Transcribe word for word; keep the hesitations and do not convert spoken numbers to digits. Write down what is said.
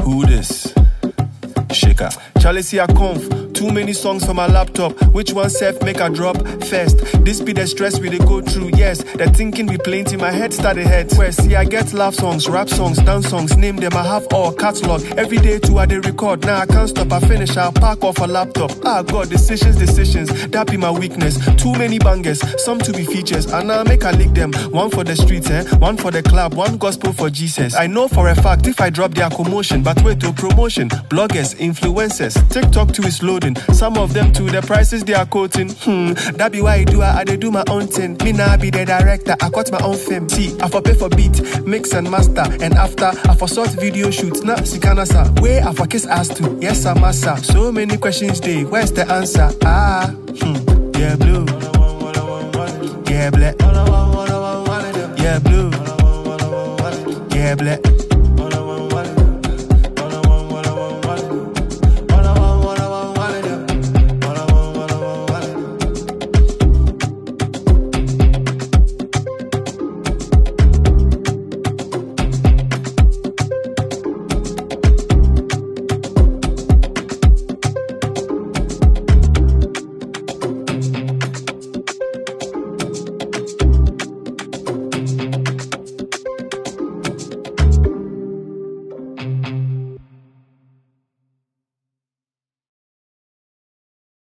Who this? Shaker. Charlie see a conf. Too many songs for my laptop. Which one self make a drop first? This be the stress we dey go through. Yes, the thinking be plenty. My head started head. Where see I get laugh songs, rap songs, dance songs. Name them I have all catalog. Every day too I dey record. Now I can't stop. I finish. I'll pack off a laptop. Ah God, decisions, decisions. That be my weakness. Too many bangers. Some to be features. And now I make a lick them. One for the streets, eh? One for the club. One gospel for Jesus. I know for a fact if I drop their commotion, but wait to promotion. Bloggers, influencers. TikTok too is loading. Some of them too, the prices they are quoting. Hmm, that be why I do I, I do my own thing. Me now be the director, I got my own film. See, I for pay for beat, mix and master. And after, I for sort video shoots. Nah, sikanasa, where I for kiss ass to. Yes, I'm massa. So many questions day, where's the answer? Ah, hmm, yeah, blue. Yeah, black. Yeah, blue. Yeah, black.